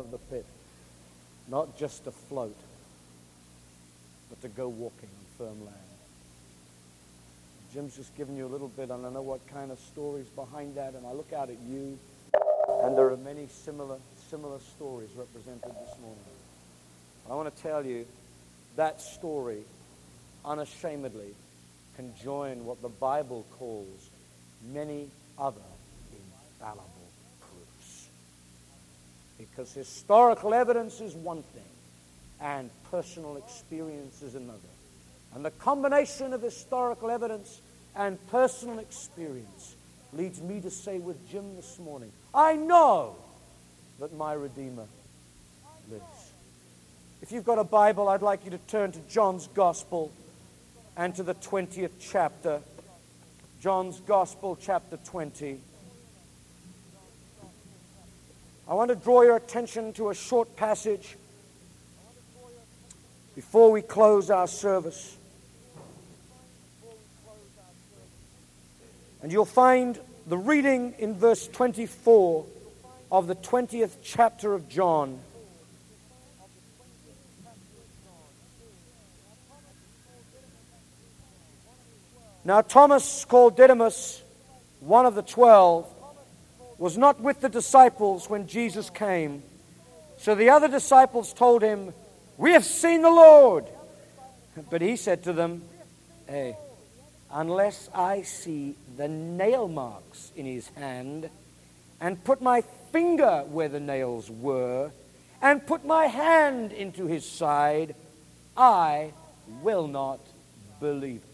of the pit, not just to float, but to go walking on firm land. Jim's just given you a little bit, and I know what kind of stories behind that, and I look out at you, and there are many similar stories represented this morning. I want to tell you that story unashamedly can join what the Bible calls many other infallible proofs. Because historical evidence is one thing, and personal experience is another. And the combination of historical evidence and personal experience leads me to say with Jim this morning, I know that my Redeemer lives. If you've got a Bible, I'd like you to turn to John's Gospel and to the 20th chapter. John's Gospel, chapter 20. I want to draw your attention to a short passage before we close our service. And you'll find the reading in verse 24 of the 20th chapter of John. Now Thomas, called Didymus, one of the 12, was not with the disciples when Jesus came. So the other disciples told him, "We have seen the Lord." But he said to them, "Hey, unless I see the nail marks in his hand, and put my finger where the nails were, and put my hand into his side, I will not believe it."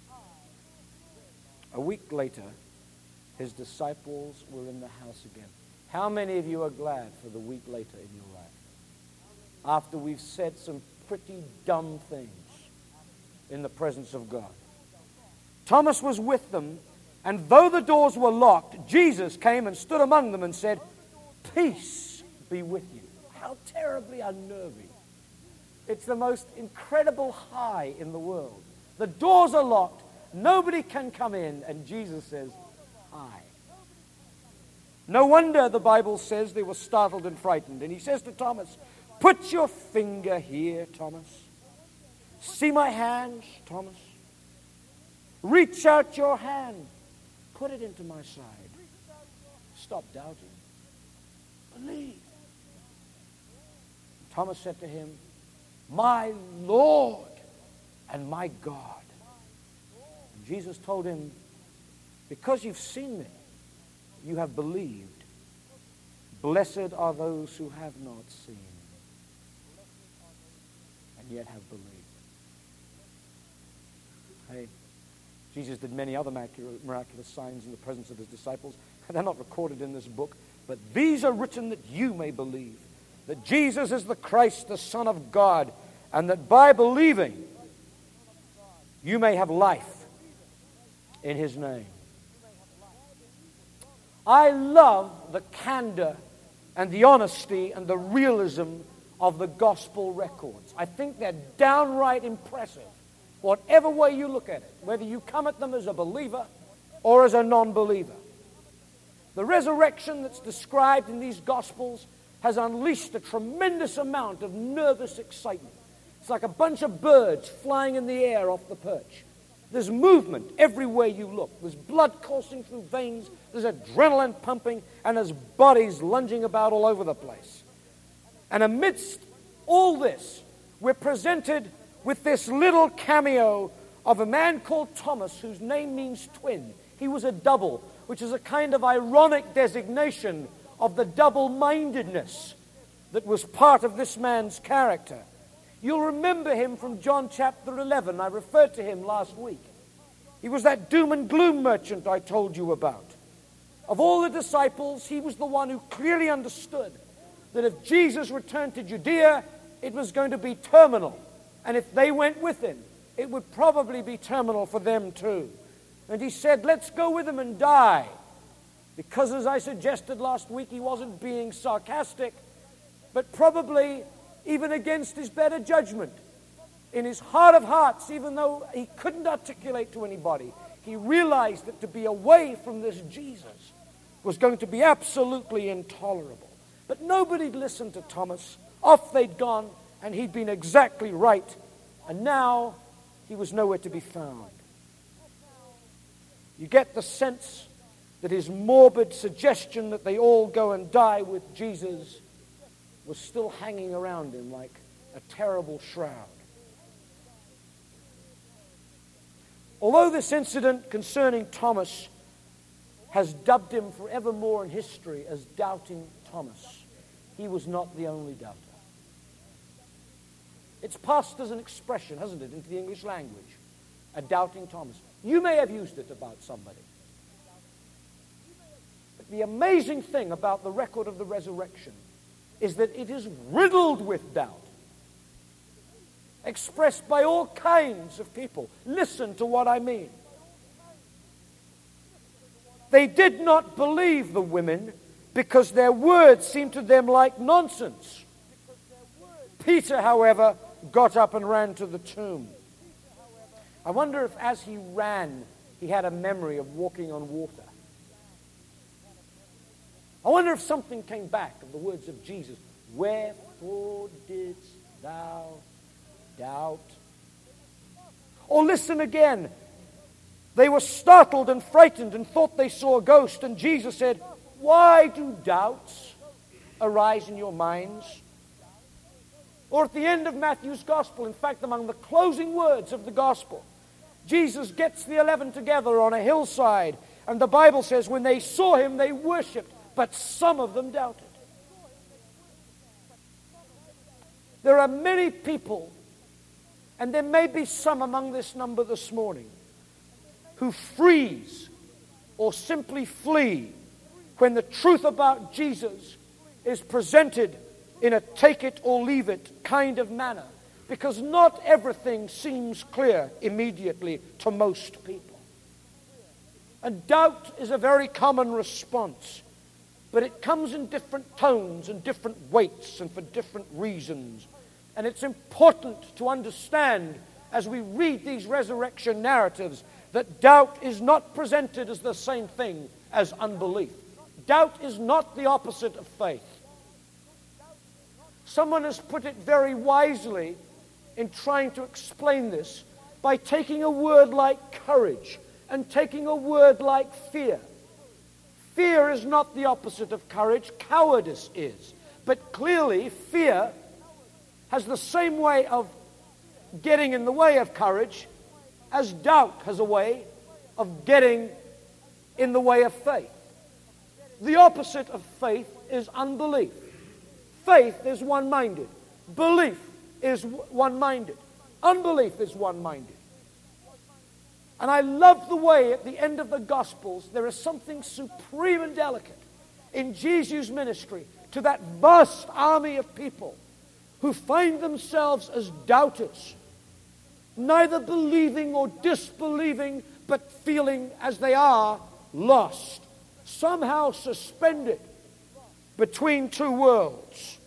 A week later, his disciples were in the house again. How many of you are glad for the week later in your life? After we've said some pretty dumb things in the presence of God. Thomas was with them, and though the doors were locked, Jesus came and stood among them and said, "Peace be with you." How terribly unnerving. It's the most incredible high in the world. The doors are locked, nobody can come in, and Jesus says, "Hi." No wonder the Bible says they were startled and frightened. And he says to Thomas, "Put your finger here, Thomas. See my hands, Thomas. Reach out your hand. Put it into my side. Stop doubting. Believe." Thomas said to him, "My Lord and my God." And Jesus told him, "Because you've seen me, you have believed. Blessed are those who have not seen and yet have believed." Hey, Jesus did many other miraculous signs in the presence of his disciples. They're not recorded in this book, but these are written that you may believe that Jesus is the Christ, the Son of God, and that by believing you may have life in his name. I love the candor and the honesty and the realism of the gospel records. I think they're downright impressive, whatever way you look at it, whether you come at them as a believer or as a non-believer. The resurrection that's described in these gospels has unleashed a tremendous amount of nervous excitement. It's like a bunch of birds flying in the air off the perch. There's movement everywhere you look. There's blood coursing through veins, there's adrenaline pumping, and there's bodies lunging about all over the place. And amidst all this, we're presented with this little cameo of a man called Thomas, whose name means twin. He was a double, which is a kind of ironic designation of the double-mindedness that was part of this man's character. You'll remember him from John chapter 11. I referred to him last week. He was that doom and gloom merchant I told you about. Of all the disciples, he was the one who clearly understood that if Jesus returned to Judea, it was going to be terminal. And if they went with him, it would probably be terminal for them too. And he said, "Let's go with him and die." Because, as I suggested last week, he wasn't being sarcastic, but probably even against his better judgment. In his heart of hearts, even though he couldn't articulate to anybody, he realized that to be away from this Jesus was going to be absolutely intolerable. But nobody'd listened to Thomas. Off they'd gone, and he'd been exactly right. And now he was nowhere to be found. You get the sense that his morbid suggestion that they all go and die with Jesus was still hanging around him like a terrible shroud. Although this incident concerning Thomas has dubbed him forevermore in history as Doubting Thomas, he was not the only doubter. It's passed as an expression, hasn't it, into the English language, a Doubting Thomas. You may have used it about somebody. But the amazing thing about the record of the resurrection is that it is riddled with doubt, expressed by all kinds of people. Listen to what I mean. They did not believe the women because their words seemed to them like nonsense. Peter, however, got up and ran to the tomb. I wonder if as he ran, he had a memory of walking on water. I wonder if something came back of the words of Jesus. Wherefore didst thou doubt? Or listen again. They were startled and frightened and thought they saw a ghost. And Jesus said, why do doubts arise in your minds? Or at the end of Matthew's gospel, in fact, among the closing words of the gospel, Jesus gets the 11 together on a hillside. And the Bible says when they saw him, they worshipped, but some of them doubted. There are many people, and there may be some among this number this morning, who freeze or simply flee when the truth about Jesus is presented in a take it or leave it kind of manner, because not everything seems clear immediately to most people. And doubt is a very common response, but it comes in different tones and different weights and for different reasons. And it's important to understand as we read these resurrection narratives that doubt is not presented as the same thing as unbelief. Doubt is not the opposite of faith. Someone has put it very wisely in trying to explain this by taking a word like courage and taking a word like fear. Fear is not the opposite of courage, cowardice is. But clearly, fear has the same way of getting in the way of courage as doubt has a way of getting in the way of faith. The opposite of faith is unbelief. Faith is one-minded. Belief is one-minded. Unbelief is one-minded. And I love the way at the end of the Gospels there is something supreme and delicate in Jesus' ministry to that vast army of people who find themselves as doubters, neither believing or disbelieving, but feeling as they are lost, somehow suspended between two worlds.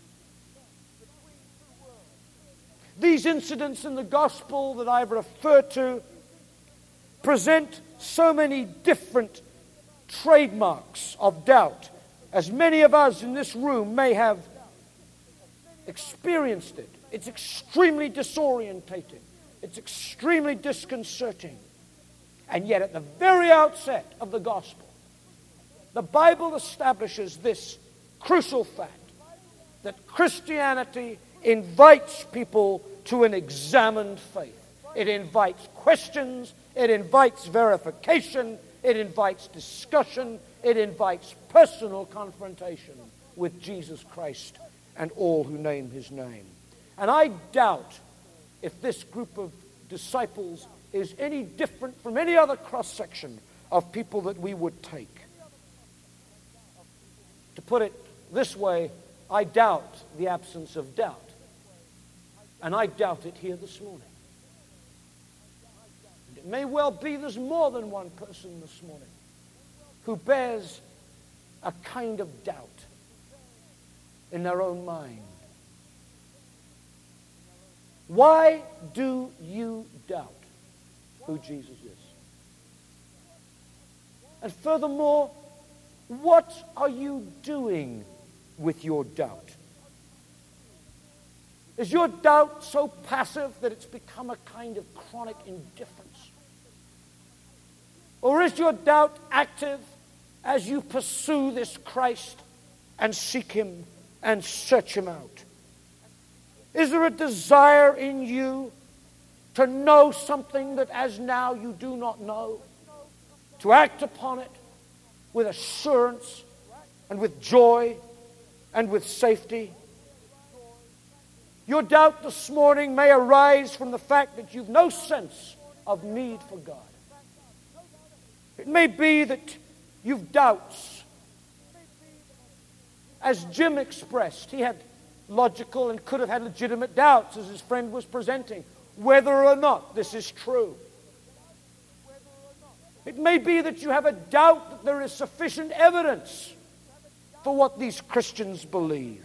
These incidents in the gospel that I've referred to present so many different trademarks of doubt, as many of us in this room may have experienced it. It's extremely disorientating. It's extremely disconcerting. And yet at the very outset of the gospel, the Bible establishes this crucial fact, that Christianity invites people to an examined faith. It invites questions, it invites verification, it invites discussion, it invites personal confrontation with Jesus Christ and all who name his name. And I doubt if this group of disciples is any different from any other cross-section of people that we would take. To put it this way, I doubt the absence of doubt. And I doubt it here this morning. And it may well be there's more than one person this morning who bears a kind of doubt in their own mind. Why do you doubt who Jesus is? And furthermore, what are you doing with your doubt? Is your doubt so passive that it's become a kind of chronic indifference? Or is your doubt active as you pursue this Christ and seek Him and search Him out? Is there a desire in you to know something that as now you do not know? To act upon it with assurance and with joy and with safety? Your doubt this morning may arise from the fact that you've no sense of need for God. It may be that you've doubts. As Jim expressed, he had logical and could have had legitimate doubts as his friend was presenting, whether or not this is true. It may be that you have a doubt that there is sufficient evidence for what these Christians believe.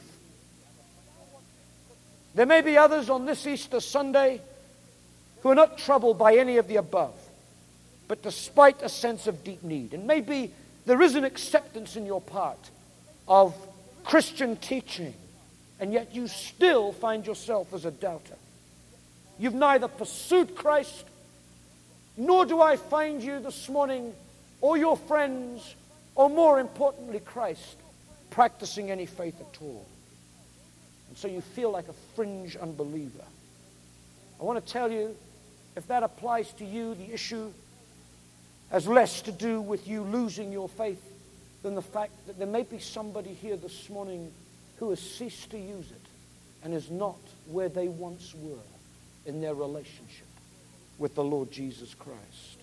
There may be others on this Easter Sunday who are not troubled by any of the above, but despite a sense of deep need. And maybe there is an acceptance in your part of Christian teaching, and yet you still find yourself as a doubter. You've neither pursued Christ, nor do I find you this morning, or your friends, or more importantly Christ, practicing any faith at all. And so you feel like a fringe unbeliever. I want to tell you, if that applies to you, the issue has less to do with you losing your faith than the fact that there may be somebody here this morning who has ceased to use it and is not where they once were in their relationship with the Lord Jesus Christ.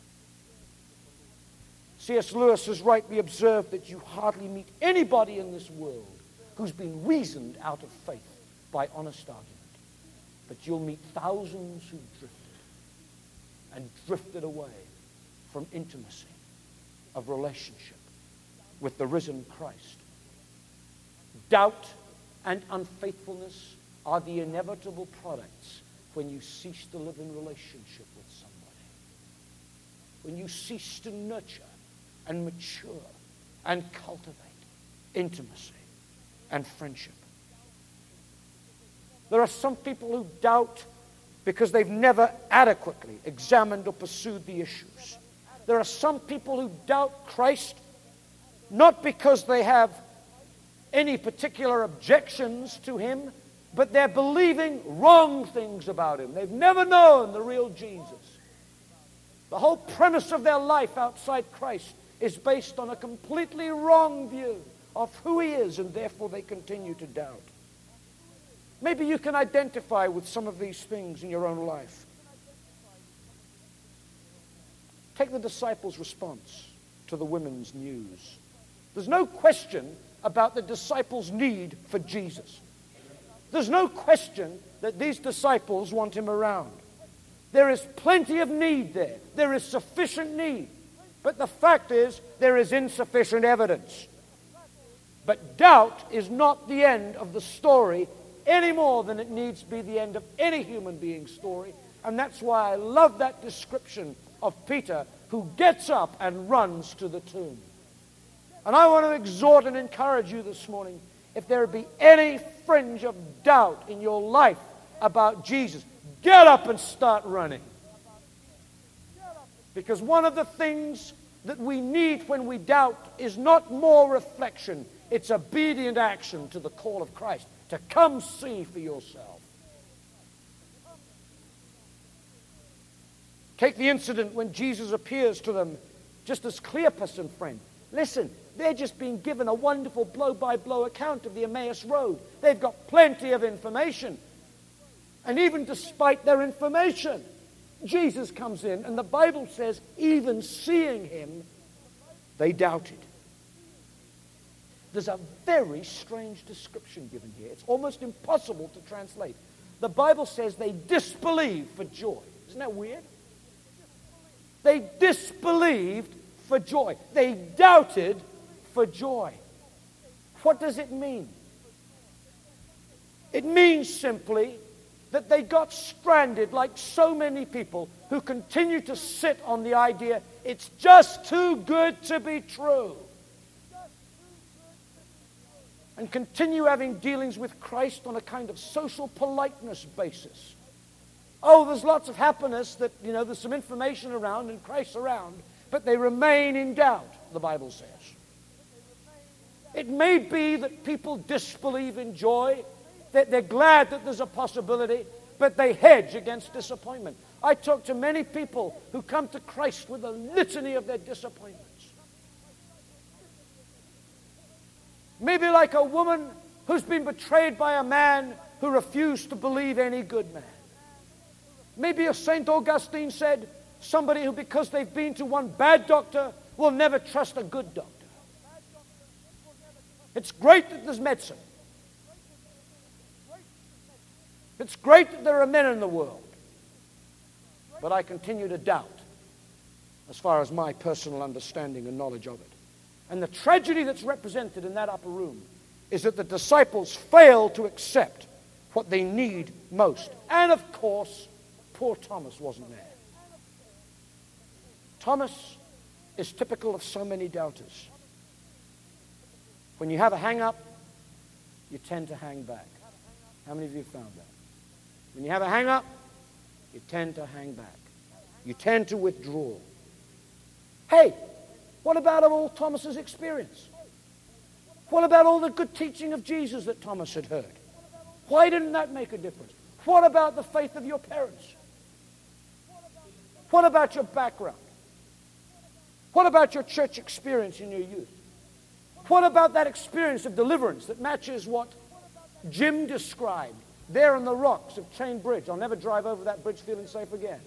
C.S. Lewis has rightly observed that you hardly meet anybody in this world who's been reasoned out of faith by honest argument. But you'll meet thousands who've drifted away from intimacy of relationship with the risen Christ. Doubt and unfaithfulness are the inevitable products when you cease to live in relationship with somebody. When you cease to nurture and mature and cultivate intimacy and friendship. There are some people who doubt because they've never adequately examined or pursued the issues. There are some people who doubt Christ not because they have any particular objections to Him, but they're believing wrong things about Him. They've never known the real Jesus. The whole premise of their life outside Christ is based on a completely wrong view of who He is, and therefore they continue to doubt. Maybe you can identify with some of these things in your own life. Take the disciples' response to the women's news. There's no question about the disciples' need for Jesus. There's no question that these disciples want Him around. There is plenty of need there. There is sufficient need. But the fact is, there is insufficient evidence. But doubt is not the end of the story any more than it needs to be the end of any human being's story. And that's why I love that description of Peter, who gets up and runs to the tomb. And I want to exhort and encourage you this morning, if there be any fringe of doubt in your life about Jesus, get up and start running. Because one of the things that we need when we doubt is not more reflection, it's obedient action to the call of Christ, to come see for yourself. Take the incident when Jesus appears to them, just as Cleopas and friend. Listen, they're just being given a wonderful blow-by-blow account of the Emmaus Road. They've got plenty of information. And even despite their information, Jesus comes in, and the Bible says, even seeing Him, they doubted. There's a very strange description given here. It's almost impossible to translate. The Bible says they disbelieved for joy. Isn't that weird? They disbelieved for joy. They doubted for joy. What does it mean? It means simply that they got stranded like so many people who continue to sit on the idea it's just too good to be true. and continue having dealings with Christ on a kind of social politeness basis. Oh, there's lots of happiness that, there's some information around and Christ around, but they remain in doubt, the Bible says. It may be that people disbelieve in joy, that they're glad that there's a possibility, but they hedge against disappointment. I talk to many people who come to Christ with a litany of their disappointments. Maybe like a woman who's been betrayed by a man who refused to believe any good man. Maybe, as St. Augustine said, somebody who, because they've been to one bad doctor, will never trust a good doctor. It's great that there's medicine. It's great that there are men in the world. But I continue to doubt as far as my personal understanding and knowledge of it. And the tragedy that's represented in that upper room is that the disciples fail to accept what they need most. And of course, poor Thomas wasn't there. Thomas is typical of so many doubters. When you have a hang-up, you tend to hang back. How many of you have found that? When you have a hang-up, you tend to hang back. You tend to withdraw. Hey, what about all Thomas's experience? What about all the good teaching of Jesus that Thomas had heard? Why didn't that make a difference? What about the faith of your parents? What about your background? What about your church experience in your youth? What about that experience of deliverance that matches what Jim described there on the rocks of Chain Bridge? I'll never drive over that bridge feeling safe again.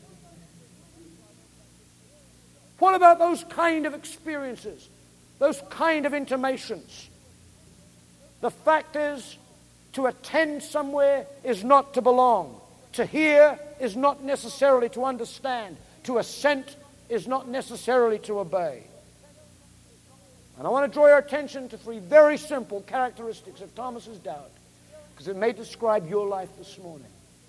What about those kind of experiences, those kind of intimations? The fact is, to attend somewhere is not to belong. To hear is not necessarily to understand. To assent is not necessarily to obey. And I want to draw your attention to three very simple characteristics of Thomas's doubt, because it may describe your life this morning.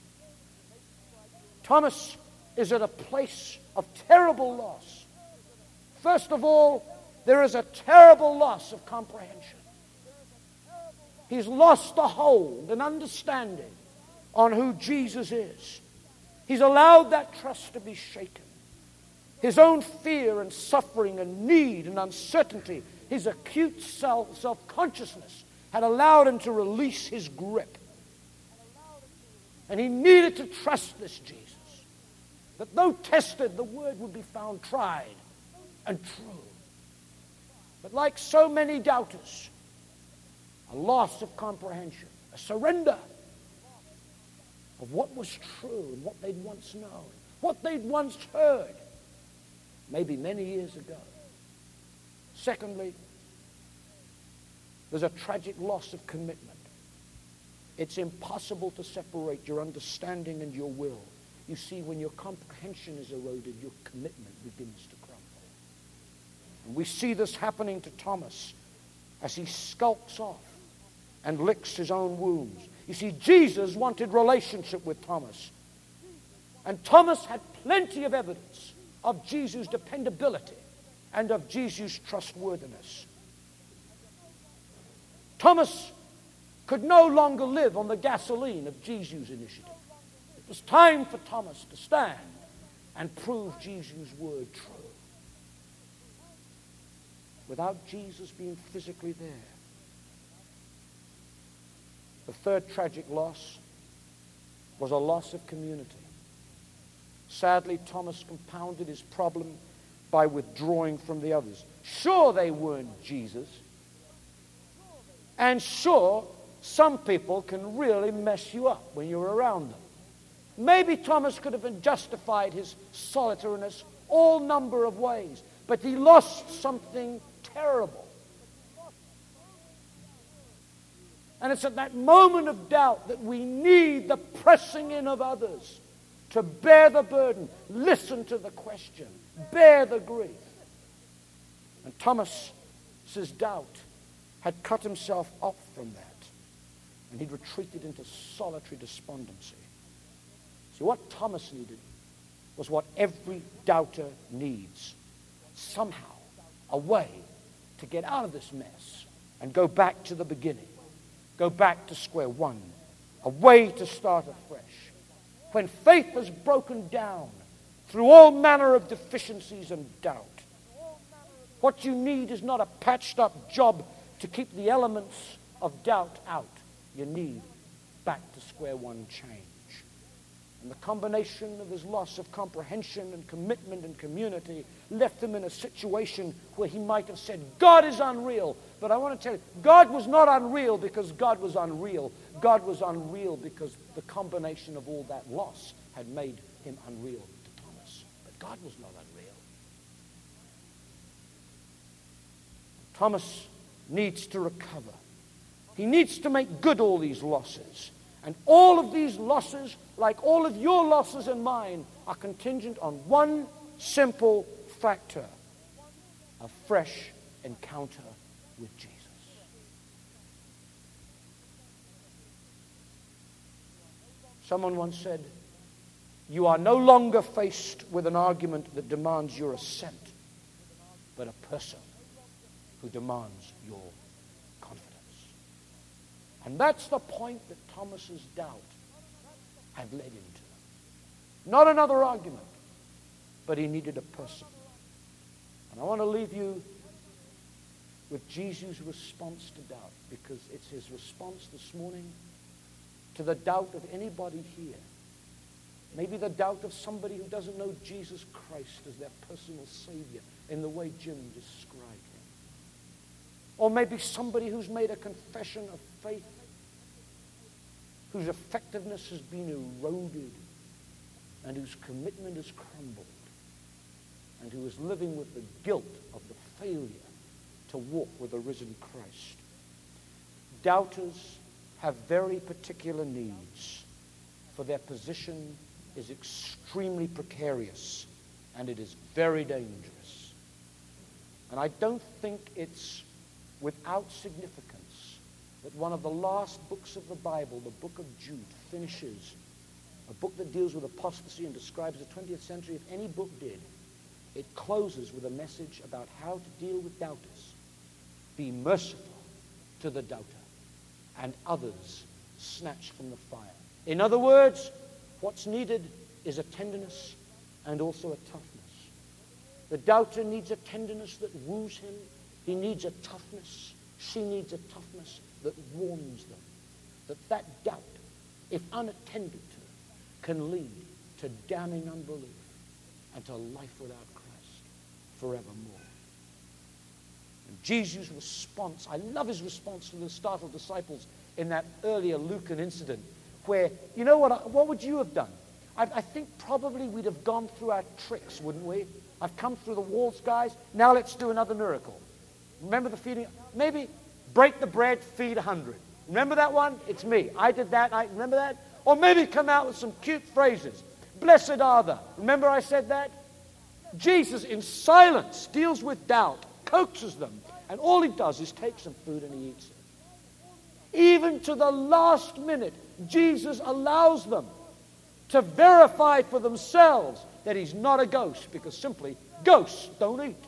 Thomas is at a place of terrible loss. First of all, there is a terrible loss of comprehension. He's lost the hold and understanding on who Jesus is. He's allowed that trust to be shaken. His own fear and suffering and need and uncertainty, his acute self-consciousness had allowed him to release his grip. And he needed to trust this Jesus, that though tested, the word would be found tried and true. But like so many doubters, a loss of comprehension, a surrender of what was true and what they'd once known, what they'd once heard, maybe many years ago. Secondly, there's a tragic loss of commitment. It's impossible to separate your understanding and your will. You see, when your comprehension is eroded, your commitment begins to crumble. And we see this happening to Thomas as he skulks off and licks his own wounds. You see, Jesus wanted relationship with Thomas. And Thomas had plenty of evidence of Jesus' dependability and of Jesus' trustworthiness. Thomas could no longer live on the gasoline of Jesus' initiative. It was time for Thomas to stand and prove Jesus' word true. Without Jesus being physically there. The third tragic loss was a loss of community. Sadly, Thomas compounded his problem by withdrawing from the others. Sure, they weren't Jesus. And sure, some people can really mess you up when you're around them. Maybe Thomas could have justified his solitariness all number of ways, but he lost something terrible. And it's at that moment of doubt that we need the pressing in of others to bear the burden, listen to the question, bear the grief. And Thomas's doubt had cut himself off from that, and he'd retreated into solitary despondency. See, what Thomas needed was what every doubter needs. Somehow, a way to get out of this mess and go back to the beginning. go back to square one, a way to start afresh. When faith has broken down through all manner of deficiencies and doubt, what you need is not a patched up job to keep the elements of doubt out. You need back to square one change. And the combination of his loss of comprehension and commitment and community left him in a situation where he might have said, God is unreal. But I want to tell you, God was not unreal because God was unreal. God was unreal because the combination of all that loss had made him unreal to Thomas. But God was not unreal. Thomas needs to recover. He needs to make good all these losses. And all of these losses, like all of your losses and mine, are contingent on one simple factor: a fresh encounter with Jesus. Someone once said, you are no longer faced with an argument that demands your assent, but a person who demands your confidence. And that's the point that Thomas's doubt had led him to. Not another argument, but he needed a person. And I want to leave you with Jesus' response to doubt, because it's his response this morning to the doubt of anybody here. Maybe the doubt of somebody who doesn't know Jesus Christ as their personal Savior in the way Jim described him. Or maybe somebody who's made a confession of faith, whose effectiveness has been eroded, and whose commitment has crumbled, and who is living with the guilt of the failure to walk with the risen Christ. Doubters have very particular needs, for their position is extremely precarious, and it is very dangerous. And I don't think it's without significance that one of the last books of the Bible, the book of Jude, finishes, a book that deals with apostasy and describes the 20th century. If any book did, it closes with a message about how to deal with doubters. Be merciful to the doubter, and others snatched from the fire. In other words, what's needed is a tenderness and also a toughness. The doubter needs a tenderness that woos him. He needs a toughness. She needs a toughness that warns them. That doubt, if unattended to, can lead to damning unbelief and to life without Christ forevermore. And Jesus' response, I love his response to the startled disciples in that earlier Lucan incident where, you know what would you have done? I think probably we'd have gone through our tricks, wouldn't we? I've come through the walls, guys. Now let's do another miracle. Remember the feeding? Maybe break the bread, feed 100. Remember that one? It's me. I did that. I remember that? Or maybe come out with some cute phrases. Blessed are the. Remember I said that? Jesus, in silence, deals with doubt, coaxes them, and all he does is take some food and he eats it. Even to the last minute, Jesus allows them to verify for themselves that he's not a ghost, because simply ghosts don't eat.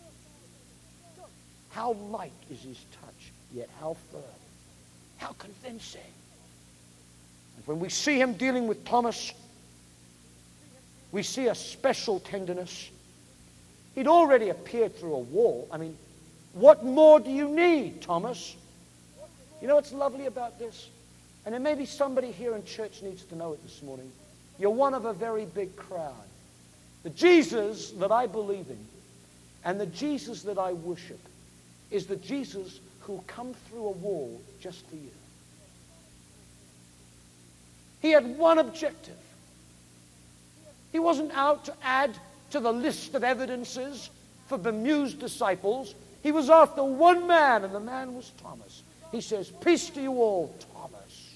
How light is his touch, yet how firm, how convincing. And when we see him dealing with Thomas, we see a special tenderness. He'd already appeared through a wall. I mean, what more do you need, Thomas? You know what's lovely about this? And there may be somebody here in church needs to know it this morning. You're one of a very big crowd. The Jesus that I believe in and the Jesus that I worship is the Jesus who'll come through a wall just for you. He had one objective. He wasn't out to add to the list of evidences for bemused disciples. He was after one man, and the man was Thomas. He says, peace to you all, Thomas.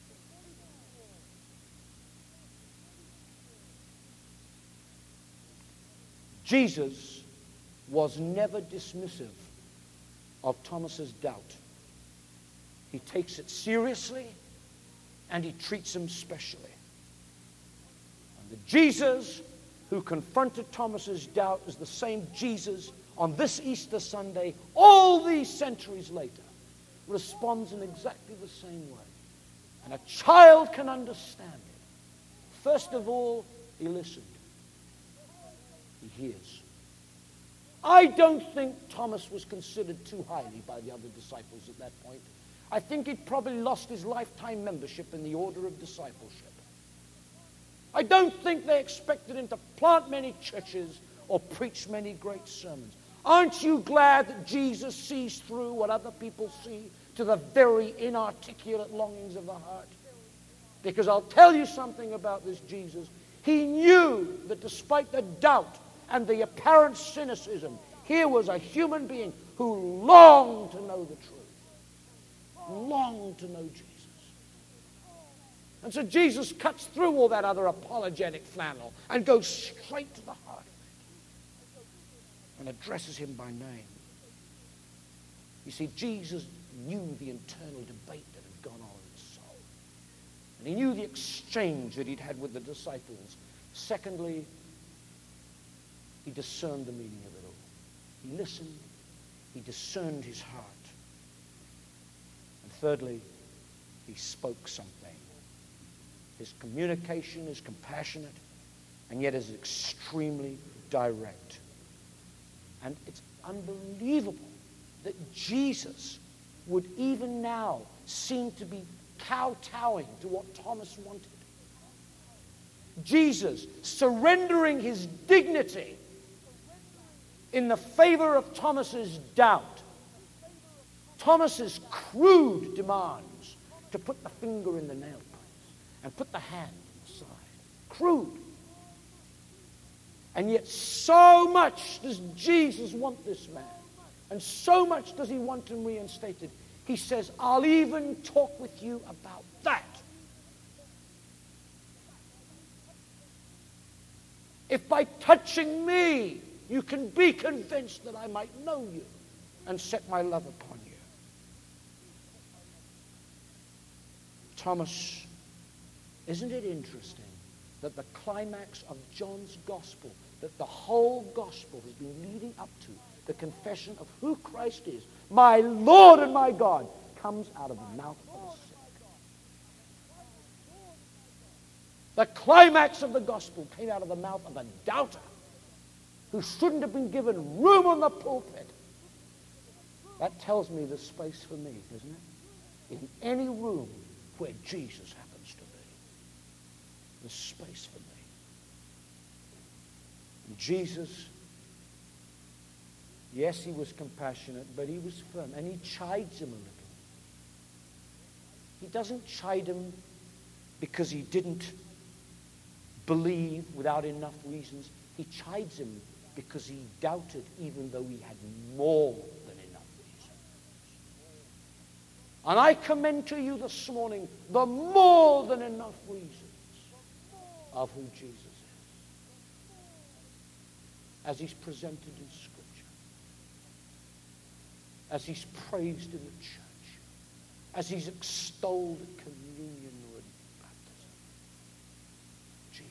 Jesus was never dismissive of Thomas's doubt. He takes it seriously, and he treats him specially. And the Jesus who confronted Thomas's doubt is the same Jesus on this Easter Sunday, all these centuries later, responds in exactly the same way. And a child can understand it. First of all, he listened. He hears. I don't think Thomas was considered too highly by the other disciples at that point. I think he'd probably lost his lifetime membership in the order of discipleship. I don't think they expected him to plant many churches or preach many great sermons. Aren't you glad that Jesus sees through what other people see to the very inarticulate longings of the heart? Because I'll tell you something about this Jesus. He knew that despite the doubt and the apparent cynicism, here was a human being who longed to know the truth. Longed to know Jesus. And so Jesus cuts through all that other apologetic flannel and goes straight to the heart of it and addresses him by name. You see, Jesus knew the internal debate that had gone on in his soul. And he knew the exchange that he'd had with the disciples. Secondly, he discerned the meaning of it all. He listened. He discerned his heart. And thirdly, he spoke something. His communication is compassionate and yet is extremely direct. And it's unbelievable that Jesus would even now seem to be kowtowing to what Thomas wanted. Jesus surrendering his dignity in the favor of Thomas's doubt. Thomas's crude demands to put the finger in the nail prints and put the hand in the side. Crude. And yet so much does Jesus want this man. And so much does he want him reinstated. He says, I'll even talk with you about that. If by touching me you can be convinced that I might know you and set my love upon you. Thomas, isn't it interesting that the climax of John's gospel, that the whole gospel has been leading up to, the confession of who Christ is, my Lord and my God, comes out of the mouth of a sick. The climax of the gospel came out of the mouth of a doubter who shouldn't have been given room on the pulpit. That tells me there's space for me, doesn't it? In any room where Jesus happens to be, there's space for me. And Jesus, yes, he was compassionate, but he was firm, and he chides him a little. He doesn't chide him because he didn't believe without enough reasons. He chides him because he doubted even though he had more than enough reasons. And I commend to you this morning the more than enough reasons of who Jesus is as he's presented in Scripture, as he's praised in the church, as he's extolled at communion or at baptism. Jesus.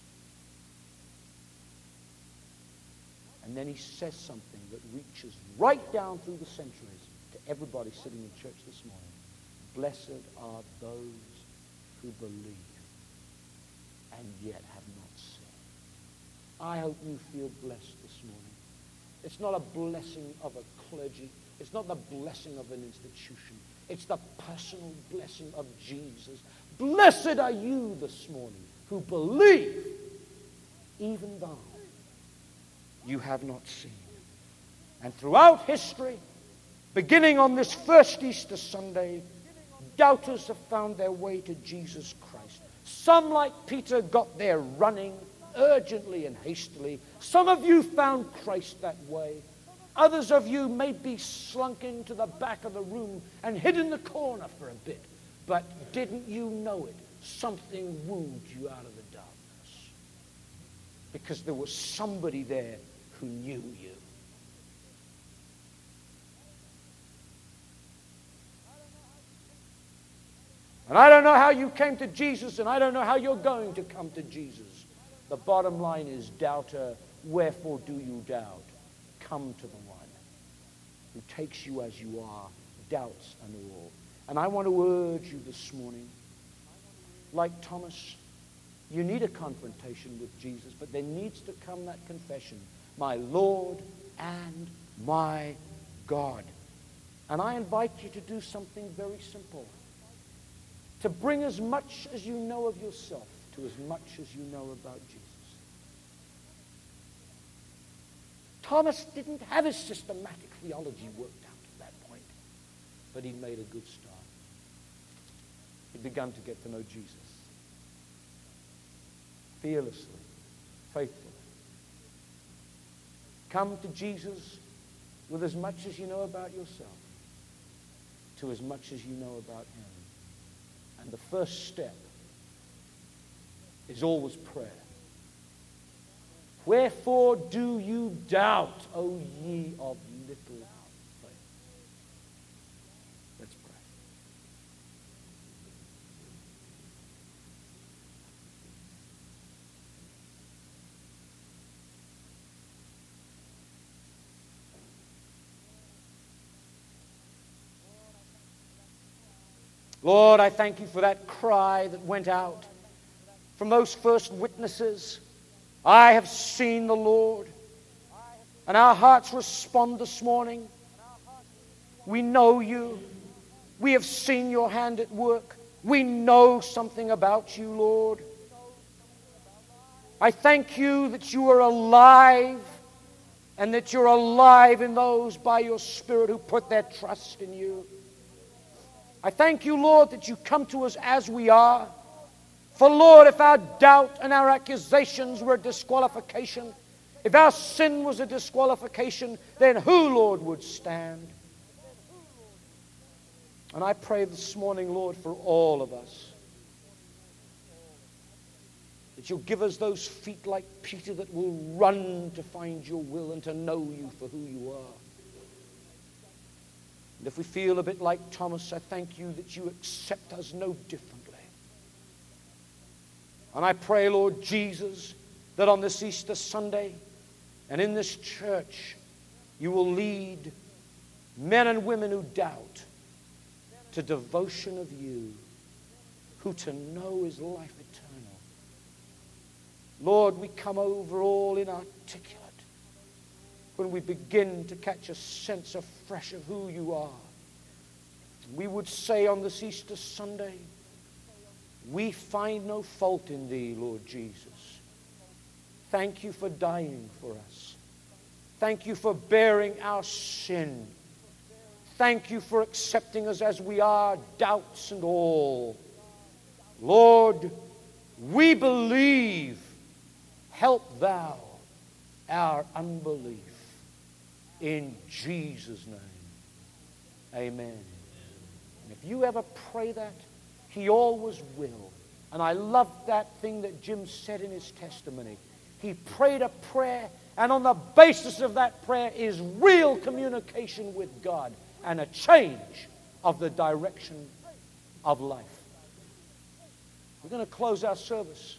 And then he says something that reaches right down through the centuries to everybody sitting in church this morning. Blessed are those who believe and yet have not seen. I hope you feel blessed this morning. It's not a blessing of a clergy. It's not the blessing of an institution. It's the personal blessing of Jesus. Blessed are you this morning who believe even though you have not seen. And throughout history, beginning on this first Easter Sunday, doubters have found their way to Jesus Christ. Some, like Peter, got there running urgently and hastily. Some of you found Christ that way. Others of you may be slunk into the back of the room and hid in the corner for a bit. But didn't you know it? Something wooed you out of the darkness. Because there was somebody there who knew you. And I don't know how you came to Jesus, and I don't know how you're going to come to Jesus. The bottom line is, doubter, wherefore do you doubt? Come to the one who takes you as you are, doubts and all. And I want to urge you this morning, like Thomas, you need a confrontation with Jesus, but there needs to come that confession, my Lord and my God. And I invite you to do something very simple, to bring as much as you know of yourself to as much as you know about Jesus. Thomas didn't have his systematic theology worked out at that point, but he made a good start. He began to get to know Jesus fearlessly, faithfully. Come to Jesus with as much as you know about yourself to as much as you know about him. And the first step is always prayer. Wherefore do you doubt, O ye of little faith? Let's pray. Lord, I thank you for that cry that went out from those first witnesses. I have seen the Lord. And our hearts respond this morning. We know you. We have seen your hand at work. We know something about you, Lord. I thank you that you are alive and that you're alive in those by your Spirit who put their trust in you. I thank you, Lord, that you come to us as we are. For, Lord, if our doubt and our accusations were a disqualification, if our sin was a disqualification, then who, Lord, would stand? And I pray this morning, Lord, for all of us, that you'll give us those feet like Peter that will run to find your will and to know you for who you are. And if we feel a bit like Thomas, I thank you that you accept us no differently. And I pray, Lord Jesus, that on this Easter Sunday and in this church, you will lead men and women who doubt to devotion of you, who to know is life eternal. Lord, we come over all inarticulate when we begin to catch a sense afresh of who you are. We would say on this Easter Sunday, we find no fault in thee, Lord Jesus. Thank you for dying for us. Thank you for bearing our sin. Thank you for accepting us as we are, doubts and all. Lord, we believe. Help thou our unbelief. In Jesus' name, amen. And if you ever pray that, he always will. And I love that thing that Jim said in his testimony. He prayed a prayer, and on the basis of that prayer is real communication with God and a change of the direction of life. We're going to close our service.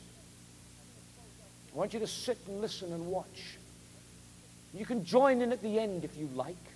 I want you to sit and listen and watch. You can join in at the end if you like.